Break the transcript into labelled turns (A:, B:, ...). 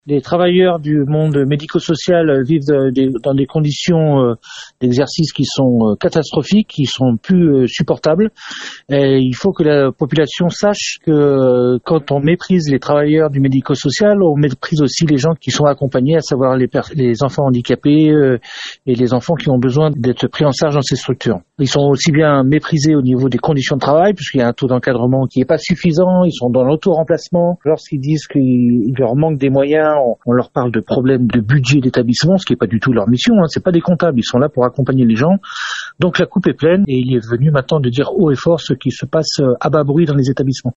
A: Les travailleurs du monde médico-social vivent dans des conditions d'exercice qui sont catastrophiques, qui sont plus supportables. Et il faut que la population sache que quand on méprise les travailleurs du médico-social, on méprise aussi les gens qui sont accompagnés, à savoir les enfants handicapés et les enfants qui ont besoin d'être pris en charge dans ces structures. Ils sont aussi bien méprisés au niveau des conditions de travail, puisqu'il y a un taux d'encadrement qui n'est pas suffisant. Ils sont dans l'auto-remplacement. Lorsqu'ils disent qu'il leur manque des moyens, on leur parle de problèmes de budget d'établissement, ce qui n'est pas du tout leur mission. C'est pas des comptables, ils sont là pour accompagner les gens. Donc la coupe est pleine et il est venu maintenant de dire haut et fort ce qui se passe à bas bruit dans les établissements.